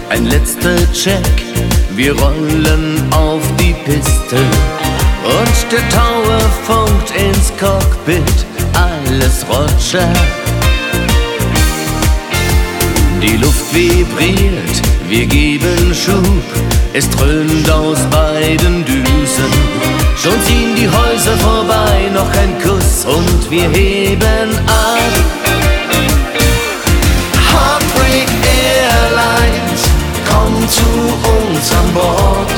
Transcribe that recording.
Ein letzter Check, wir rollen auf die Piste und der Tower funkt ins Cockpit, alles Roger. Die Luft vibriert, wir geben Schub, es dröhnt aus beiden Düsen. Schon ziehen die Häuser vorbei, noch ein Kuss und wir heben ab. Heartbreak Airlines, komm zu uns an Bord.